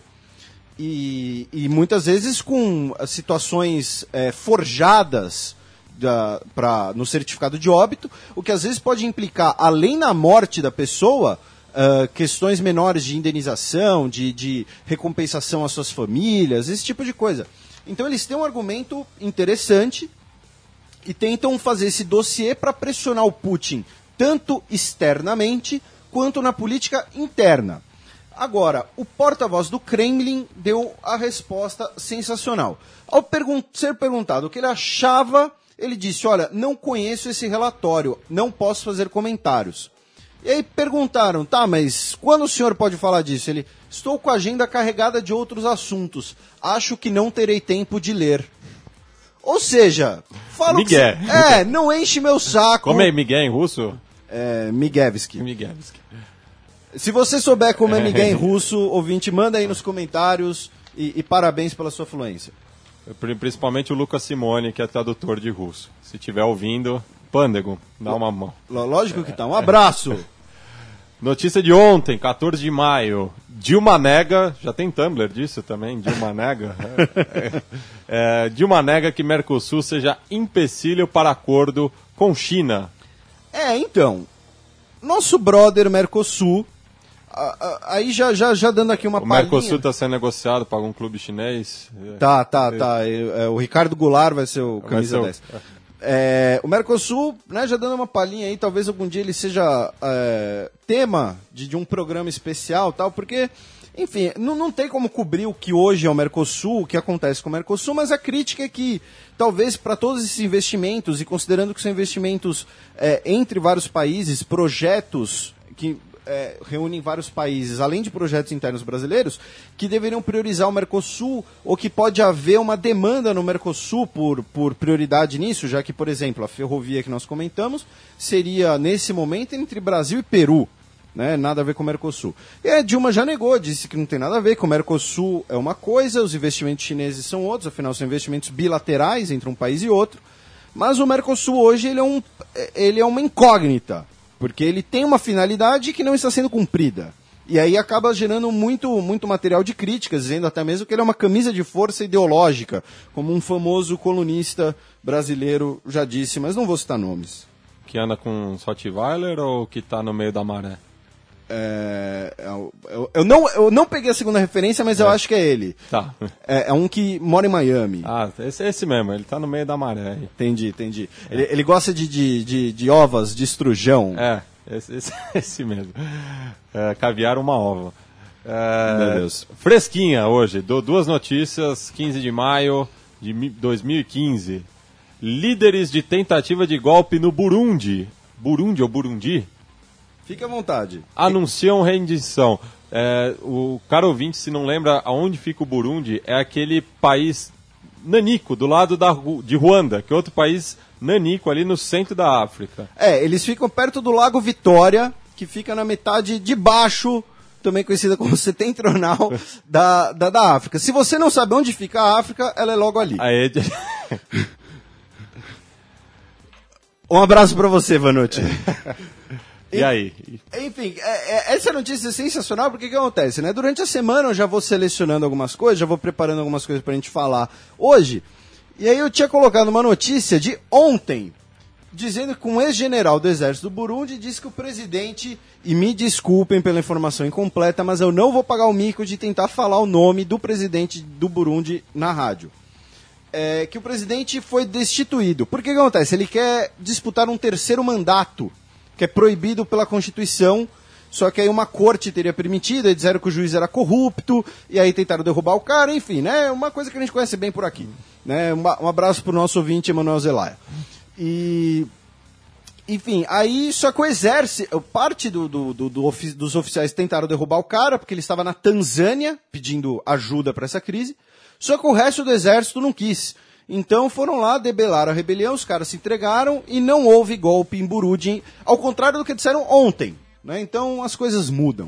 E, e muitas vezes com situações é, forjadas da, pra, no certificado de óbito, o que às vezes pode implicar, além da morte da pessoa, uh, questões menores de indenização, de, de recompensação às suas famílias, esse tipo de coisa. Então eles têm um argumento interessante e tentam fazer esse dossiê para pressionar o Putin, tanto externamente quanto na política interna. Agora, o porta-voz do Kremlin deu a resposta sensacional. Ao pergun- ser perguntado o que ele achava, ele disse, olha, não conheço esse relatório, não posso fazer comentários. E aí perguntaram, tá, mas quando o senhor pode falar disso? Ele, estou com a agenda carregada de outros assuntos, acho que não terei tempo de ler. Ou seja, fala Miguel. Que, é, não enche meu saco. Como é Miguel em russo? É, Miguevski. Miguevski. Se você souber como é Miguel em russo, ouvinte, manda aí nos comentários e, e parabéns pela sua fluência. Principalmente o Lucas Simone, que é tradutor de russo. Se estiver ouvindo, pândego, dá uma mão. Lógico que tá. Um abraço. Notícia de ontem, quatorze de maio. Dilma nega, já tem Tumblr disso também, Dilma nega. é, é, Dilma nega que Mercosul seja empecilho para acordo com China. É, então, nosso brother Mercosul, aí já, já, já dando aqui uma palhinha... O Mercosul está sendo negociado para algum clube chinês? Tá, tá, tá. É, o Ricardo Goulart vai ser o camisa dez. O... É, o Mercosul, né, já dando uma palhinha aí, talvez algum dia ele seja é, tema de, de um programa especial, tal, porque, enfim, não, não tem como cobrir o que hoje é o Mercosul, o que acontece com o Mercosul, mas a crítica é que, talvez para todos esses investimentos, e considerando que são investimentos é, entre vários países, projetos que é, reúnem vários países, além de projetos internos brasileiros, que deveriam priorizar o Mercosul, ou que pode haver uma demanda no Mercosul por, por prioridade nisso, já que, por exemplo, a ferrovia que nós comentamos seria, nesse momento, entre Brasil e Peru. Né, nada a ver com o Mercosul. E a Dilma já negou, disse que não tem nada a ver, que o Mercosul é uma coisa, os investimentos chineses são outros, afinal são investimentos bilaterais entre um país e outro, mas o Mercosul hoje ele é, um, ele é uma incógnita, porque ele tem uma finalidade que não está sendo cumprida. E aí acaba gerando muito, muito material de críticas, dizendo até mesmo que ele é uma camisa de força ideológica, como um famoso colunista brasileiro já disse, mas não vou citar nomes. Que anda com Rottweiler ou que está no meio da maré? É, é, eu, não, eu não peguei a segunda referência, mas é. eu acho que é ele. Tá. É, é um que mora em Miami. Ah, esse, esse mesmo, ele tá no meio da maré. Entendi, entendi. É. Ele, ele gosta de, de, de, de ovas de estrujão. É, esse, esse, esse mesmo. É, caviar uma ova. É, Meu Deus. Fresquinha hoje, do, duas notícias, quinze de maio de dois mil e quinze. Líderes de tentativa de golpe no Burundi. Burundi ou Burundi? Fique à vontade. Anunciam rendição. É, o cara ouvinte, se não lembra aonde fica o Burundi, é aquele país nanico, do lado da, de Ruanda, que é outro país nanico ali no centro da África. É, eles ficam perto do Lago Vitória, que fica na metade de baixo, também conhecida como setentrional, da, da, da África. Se você não sabe onde fica a África, ela é logo ali. Aí... Um abraço pra você, Vanucci. E aí? Enfim, é, é, essa notícia é sensacional porque o que acontece, né? Durante a semana eu já vou selecionando algumas coisas, já vou preparando algumas coisas pra gente falar hoje. E aí eu tinha colocado uma notícia de ontem, dizendo que um ex-general do exército do Burundi disse que o presidente, e me desculpem pela informação incompleta, mas eu não vou pagar o mico de tentar falar o nome do presidente do Burundi na rádio. É, que o presidente foi destituído. Por que que acontece? Ele quer disputar um terceiro mandato, que é proibido pela Constituição, só que aí uma corte teria permitido, aí disseram que o juiz era corrupto, e aí tentaram derrubar o cara, enfim, né? Uma coisa que a gente conhece bem por aqui. Né? Um, um abraço pro nosso ouvinte, Emanuel Zelaya. E... Enfim, aí só que o exército, parte do, do, do, do ofi, dos oficiais tentaram derrubar o cara, porque ele estava na Tanzânia, pedindo ajuda para essa crise, só que o resto do exército não quis. Então foram lá, debelaram a rebelião, os caras se entregaram e não houve golpe em Burundi, ao contrário do que disseram ontem. Né? Então as coisas mudam.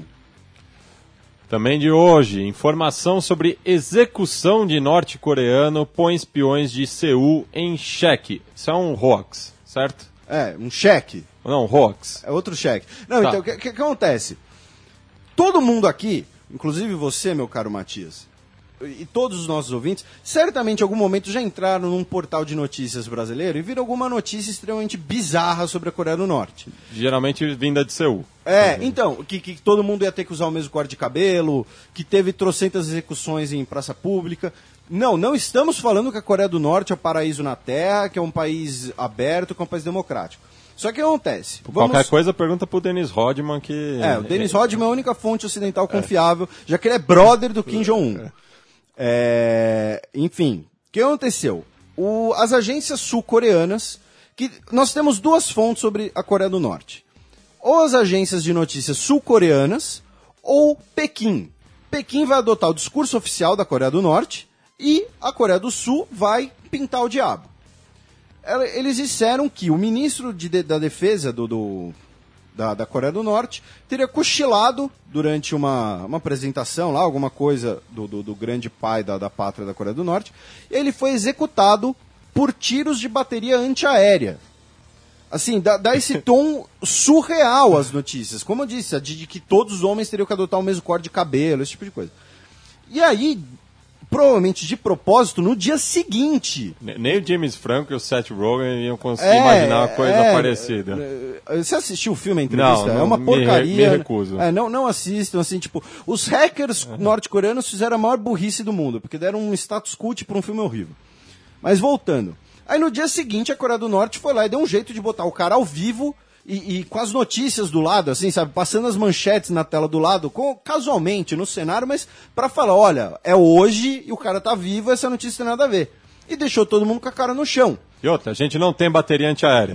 Também de hoje, informação sobre execução de norte-coreano põe espiões de Seul em xeque. Isso é um hoax, certo? É, um cheque. Não, um hoax. É outro cheque. Não, tá. Então, o que, que, que acontece? Todo mundo aqui, inclusive você, meu caro Matias, e todos os nossos ouvintes, certamente em algum momento já entraram num portal de notícias brasileiro e viram alguma notícia extremamente bizarra sobre a Coreia do Norte. Geralmente vinda de Seul. É, uhum. Então, que, que todo mundo ia ter que usar o mesmo corte de cabelo, que teve trocentas execuções em praça pública. Não, não estamos falando que a Coreia do Norte é o paraíso na Terra, que é um país aberto, que é um país democrático. Só que o que acontece? Vamos... Qualquer coisa pergunta pro Dennis Rodman que... É, o Dennis Rodman é a única fonte ocidental confiável, é. já que ele é brother do Kim Jong-un. É, enfim, o que aconteceu? O, as agências sul-coreanas, que nós temos duas fontes sobre a Coreia do Norte. Ou as agências de notícias sul-coreanas, ou Pequim. Pequim vai adotar o discurso oficial da Coreia do Norte e a Coreia do Sul vai pintar o diabo. Eles disseram que o ministro de, da defesa do... do Da, da Coreia do Norte, teria cochilado durante uma, uma apresentação lá, alguma coisa do, do, do grande pai da, da pátria da Coreia do Norte, e ele foi executado por tiros de bateria antiaérea. Assim, dá, dá esse tom surreal às notícias. Como eu disse, de, de que todos os homens teriam que adotar o mesmo corte de cabelo, esse tipo de coisa. E aí, provavelmente de propósito, no dia seguinte... Nem o James Franco e o Seth Rogen iam conseguir é, imaginar uma coisa é, parecida. Você assistiu o filme, a entrevista? Não, não, é uma porcaria. Me, me recuso. É, não, não assistam, assim, tipo... Os hackers uhum. norte-coreanos fizeram a maior burrice do mundo, porque deram um status cult para um filme horrível. Mas voltando. Aí no dia seguinte, a Coreia do Norte foi lá e deu um jeito de botar o cara ao vivo... E, e com as notícias do lado, assim, sabe? Passando as manchetes na tela do lado, com, casualmente no cenário, mas pra falar, olha, é hoje e o cara tá vivo, essa notícia tem nada a ver. E deixou todo mundo com a cara no chão. E outra, a gente não tem bateria antiaérea.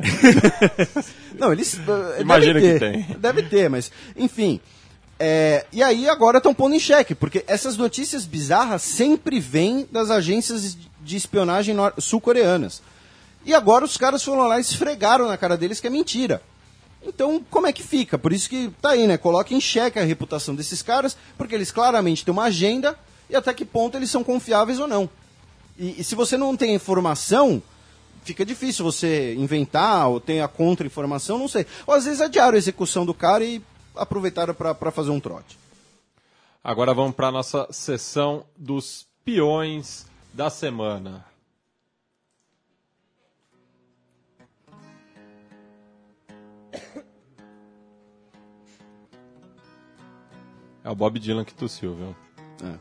Não, eles... Imagina que tem. Deve ter, mas... Enfim. É, e aí agora estão pondo em xeque, porque essas notícias bizarras sempre vêm das agências de espionagem sul-coreanas. E agora os caras foram lá e esfregaram na cara deles que é mentira. Então, como é que fica? Por isso que tá aí, né? Coloca em xeque a reputação desses caras, porque eles claramente têm uma agenda e até que ponto eles são confiáveis ou não. E, e se você não tem informação, fica difícil você inventar ou ter a contra-informação, não sei. Ou às vezes adiaram a execução do cara e aproveitaram para fazer um trote. Agora vamos para a nossa sessão dos peões da semana. É o Bob Dylan que tossiu, viu? É.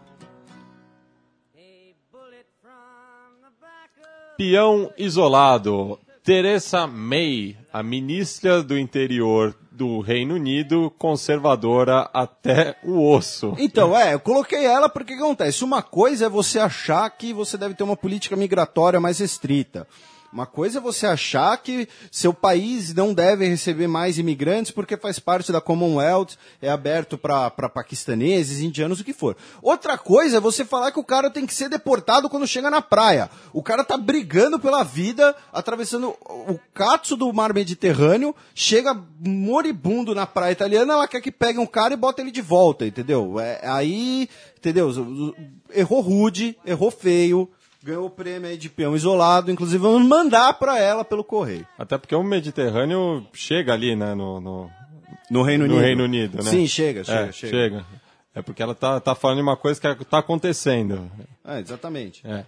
Peão isolado. Theresa May, a ministra do interior do Reino Unido, conservadora até o osso. Então, é, eu coloquei ela porque o que acontece? Uma coisa é você achar que você deve ter uma política migratória mais restrita. Uma coisa é você achar que seu país não deve receber mais imigrantes porque faz parte da Commonwealth, é aberto para paquistaneses, indianos, o que for. Outra coisa é você falar que o cara tem que ser deportado quando chega na praia. O cara tá brigando pela vida, atravessando o catso do mar Mediterrâneo, chega moribundo na praia italiana, ela quer que pegue um cara e bota ele de volta, entendeu? É, aí, entendeu? Errou rude, errou feio. Ganhou o prêmio aí de peão isolado, inclusive vamos mandar para ela pelo correio. Até porque o Mediterrâneo chega ali, né, no, no, no, Reino, no Unido. Reino Unido, né? Sim, chega, chega, é, chega. chega. É porque ela tá, tá falando de uma coisa que tá acontecendo. É, exatamente. É.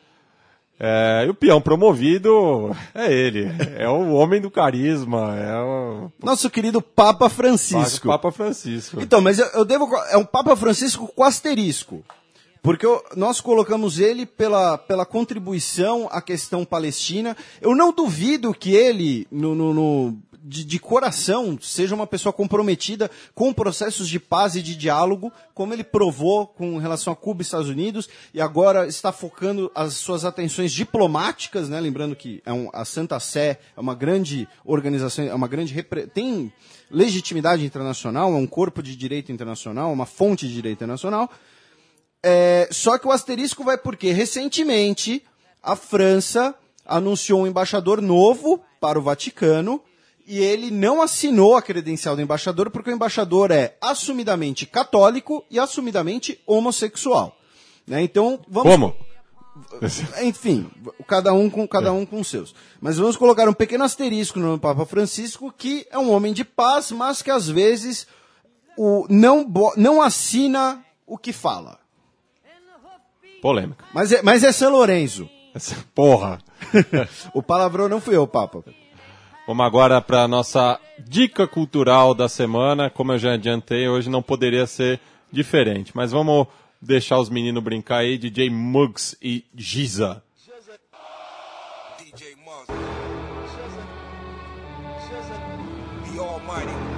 É, e o peão promovido é ele, é o homem do carisma, é o... Nosso querido Papa Francisco. Papa Francisco. Então, mas eu, eu devo... É um Papa Francisco com asterisco. Porque eu, nós colocamos ele pela, pela contribuição à questão palestina. Eu não duvido que ele, no, no, no, de, de coração, seja uma pessoa comprometida com processos de paz e de diálogo, como ele provou com relação a Cuba e Estados Unidos, e agora está focando as suas atenções diplomáticas, né? Lembrando que é um, a Santa Sé é uma grande organização, é uma grande repre... tem legitimidade internacional, é um corpo de direito internacional, uma fonte de direito internacional. É, só que o asterisco vai porque, recentemente, a França anunciou um embaixador novo para o Vaticano e ele não assinou a credencial do embaixador porque o embaixador é assumidamente católico e assumidamente homossexual. Né? Então, vamos... Como? Enfim, cada um com cada um com os seus. Mas vamos colocar um pequeno asterisco no Papa Francisco, que é um homem de paz, mas que às vezes o, não, não assina o que fala. Polêmica. Mas é, mas é São Lourenço. Porra. O palavrão não fui eu, Papa. Vamos agora para a nossa dica cultural da semana. Como eu já adiantei, hoje não poderia ser diferente. Mas vamos deixar os meninos brincar aí, D J Muggs e Giza. D J Muggs. The Almighty.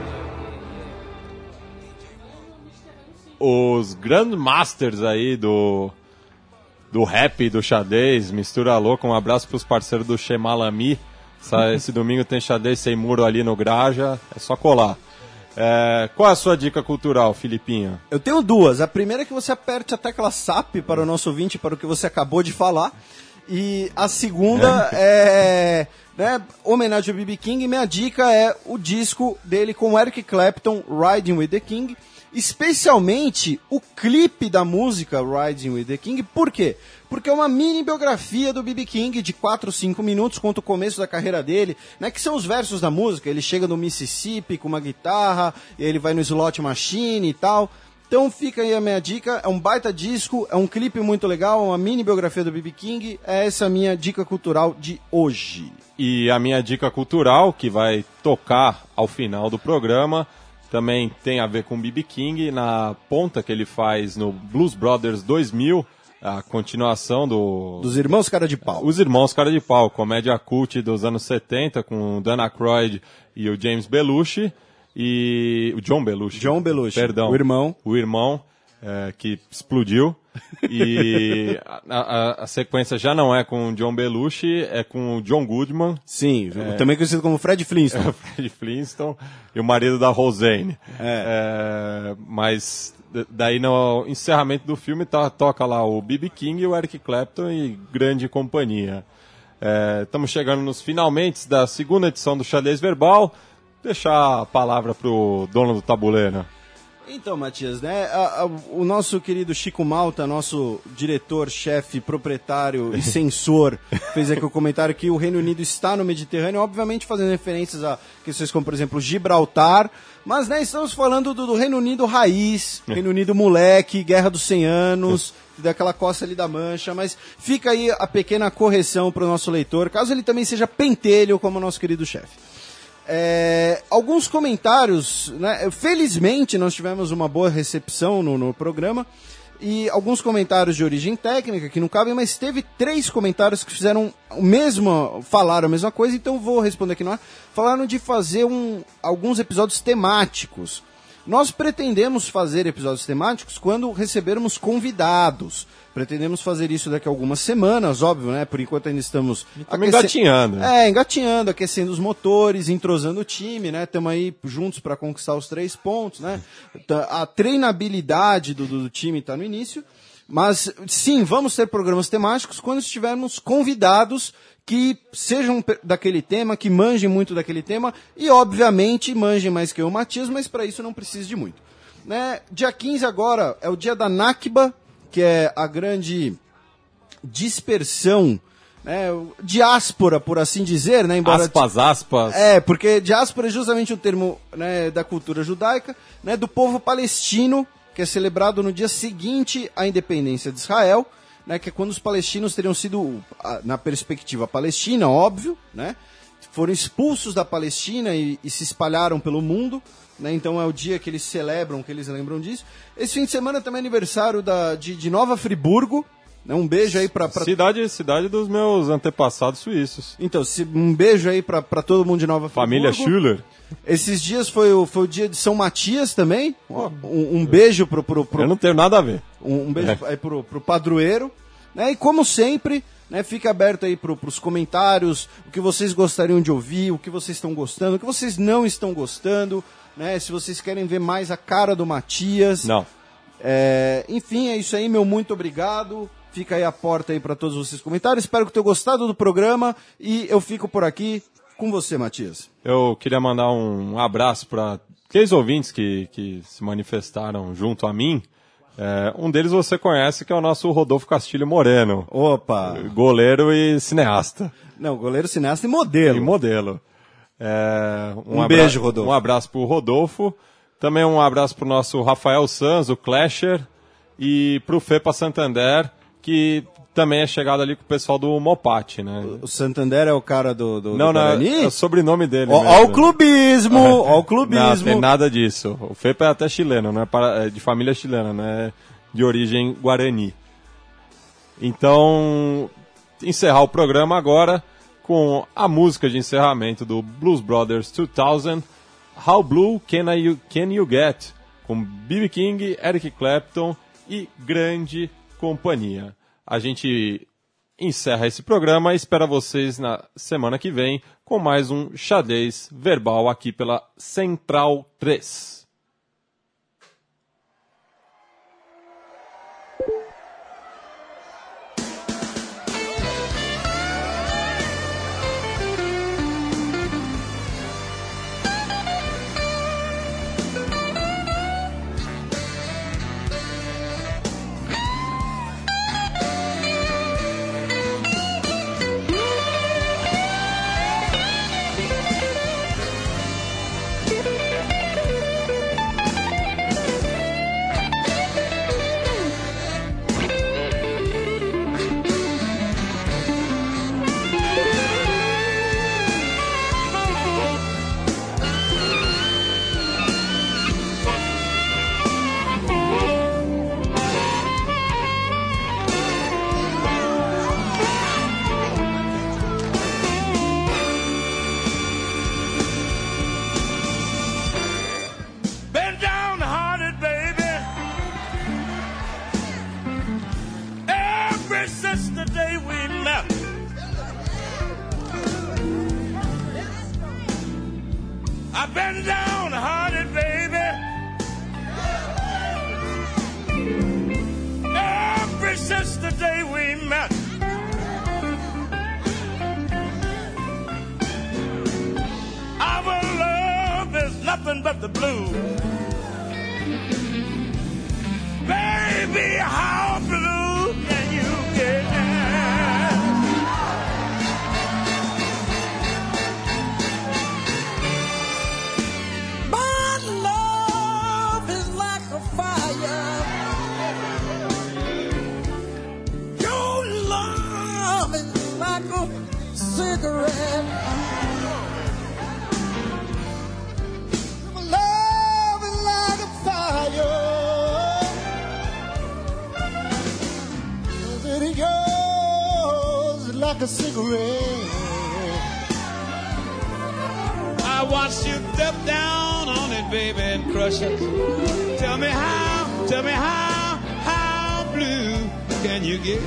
Os Grandmasters aí do, do rap, do xadrez, mistura louca. Um abraço para os parceiros do Shemalami. Esse domingo tem xadrez sem muro ali no Graja, é só colar. É, qual é a sua dica cultural, Filipinho? Eu tenho duas. A primeira é que você aperte a tecla S A P para o nosso ouvinte, para o que você acabou de falar. E a segunda é, né, homenagem ao B B King. E minha dica é o disco dele com Eric Clapton, Riding with the King. Especialmente o clipe da música Riding with the King. Por quê? Porque é uma mini biografia do B B King de quatro, cinco minutos, conta o começo da carreira dele, né, que são os versos da música. Ele chega no Mississippi com uma guitarra, ele vai no Slot Machine e tal. Então fica aí a minha dica, é um baita disco, é um clipe muito legal, uma mini biografia do B B King. É essa a minha dica cultural de hoje. E a minha dica cultural, que vai tocar ao final do programa, também tem a ver com o B B King, na ponta que ele faz no Blues Brothers dois mil, a continuação do... Dos Irmãos Cara de Pau. Os Irmãos Cara de Pau, comédia cult dos anos setenta, com o Dan Aykroyd e o James Belushi, e o John Belushi. John Belushi, perdão. O irmão. O irmão, é, que explodiu. E a, a, a sequência já não é com o John Belushi, é com o John Goodman. Sim, é, também conhecido como Fred Flintstone. É, o Fred Flintstone e o marido da Roseanne. É. É, mas daí no encerramento do filme tá, toca lá o B B King e o Eric Clapton e grande companhia. Estamos é, chegando nos finalmente da segunda edição do Xadrez Verbal. Deixar a palavra pro dono do tabuleiro. Então, Matias, né, a, a, o nosso querido Chico Malta, nosso diretor, chefe, proprietário e censor, fez aqui o comentário que o Reino Unido está no Mediterrâneo, obviamente fazendo referências a questões como, por exemplo, Gibraltar, mas, né, estamos falando do, do Reino Unido raiz, Reino Unido moleque, Guerra dos cem anos, daquela costa ali da Mancha, mas fica aí a pequena correção para o nosso leitor, caso ele também seja pentelho como o nosso querido chefe. É, alguns comentários, né? Felizmente nós tivemos uma boa recepção no, no programa e alguns comentários de origem técnica que não cabem, mas teve três comentários que fizeram o mesmo, falaram a mesma coisa, então vou responder aqui no ar. Falaram de fazer um, alguns episódios temáticos. Nós pretendemos fazer episódios temáticos quando recebermos convidados. Pretendemos fazer isso daqui a algumas semanas, óbvio, né? Por enquanto ainda estamos... Estamos engatinhando. É, engatinhando, aquecendo os motores, entrosando o time, né? Estamos aí juntos para conquistar os três pontos, né? A treinabilidade do, do time está no início. Mas, sim, vamos ter programas temáticos quando estivermos convidados que sejam daquele tema, que manjem muito daquele tema e, obviamente, manjem mais que eu, Matias, mas para isso não precisa de muito. Né? Dia quinze agora é o dia da Nakba, que é a grande dispersão, né, diáspora, por assim dizer, né, embora aspas, aspas. É, porque diáspora é justamente um termo, né, da cultura judaica, né, do povo palestino, que é celebrado no dia seguinte à independência de Israel, né, que é quando os palestinos teriam sido, na perspectiva palestina, óbvio, né, foram expulsos da Palestina e, e se espalharam pelo mundo. Né, então é o dia que eles celebram, que eles lembram disso. Esse fim de semana também é aniversário da, de, de Nova Friburgo. Né, um beijo aí pra, pra... Cidade, cidade dos meus antepassados suíços. Então, se, um beijo aí pra, pra todo mundo de Nova Friburgo. Família Schuller. Esses dias foi o, foi o dia de São Matias também. Um, um beijo pro, pro, pro... Eu não tenho nada a ver. Um, um beijo é. aí pro, pro padroeiro. Né, e como sempre... Né, fica aberto aí para os comentários, o que vocês gostariam de ouvir, o que vocês estão gostando, o que vocês não estão gostando, né, se vocês querem ver mais a cara do Matias. Não. É, enfim, é isso aí, meu muito obrigado. Fica aí a porta aí para todos vocês comentários. Espero que tenham gostado do programa e eu fico por aqui com você, Matias. Eu queria mandar um abraço para três ouvintes que, que se manifestaram junto a mim. É, um deles você conhece, que é o nosso Rodolfo Castilho Moreno. Opa! Goleiro e cineasta. Não, goleiro, cineasta e modelo. E modelo. É, um um abra... beijo, Rodolfo. Um abraço pro Rodolfo. Também um abraço pro nosso Rafael Sanz, o Clasher. E pro Fepa Santander, que também é chegado ali com o pessoal do Mopat, né? O Santander é o cara do, do, não, do não, é o sobrenome dele. Ó, ó o clubismo, ó o clubismo. Não, tem nada disso. O Fepa é até chileno, não é, para, é de família chilena, não é de origem guarani. Então, encerrar o programa agora com a música de encerramento do Blues Brothers dois mil, How Blue Can, I, Can You Get? Com B B King, Eric Clapton e grande companhia. A gente encerra esse programa e espera vocês na semana que vem com mais um xadrez verbal aqui pela Central três. I've been downhearted, baby, ever since the day we met. Our love is nothing but the blues. Baby, how blue can you get? My love is like a fire. Your love is like a cigarette. like a cigarette. I watched you step down on it, baby, and crush it. Tell me how, tell me how, how blue can you get?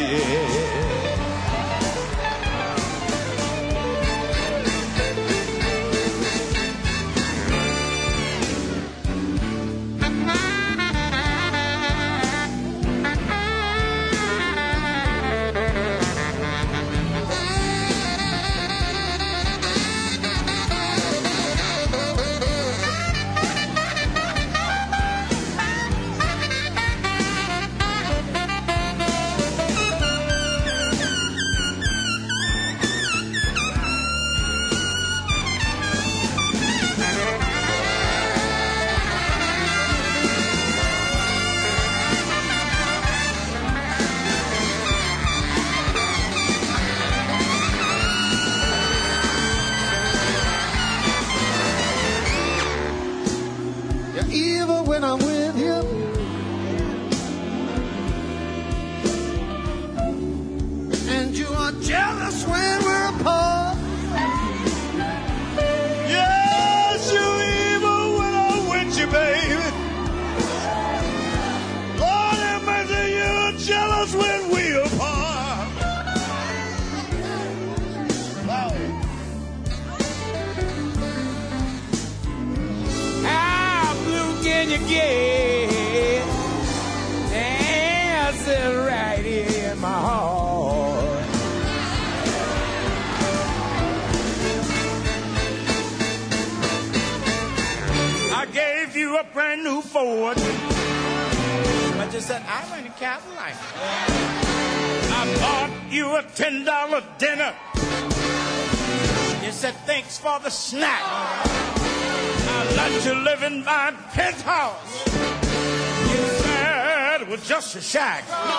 For the snack, I let you live in my penthouse. You said it was just a shack.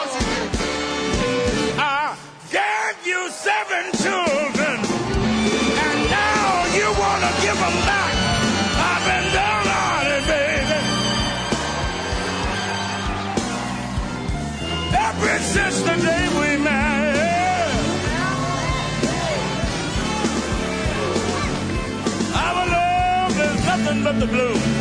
I gave you seven children, and now you want to give them back. I've been down on it, baby. Ever since the day we met. Nothing but the blues.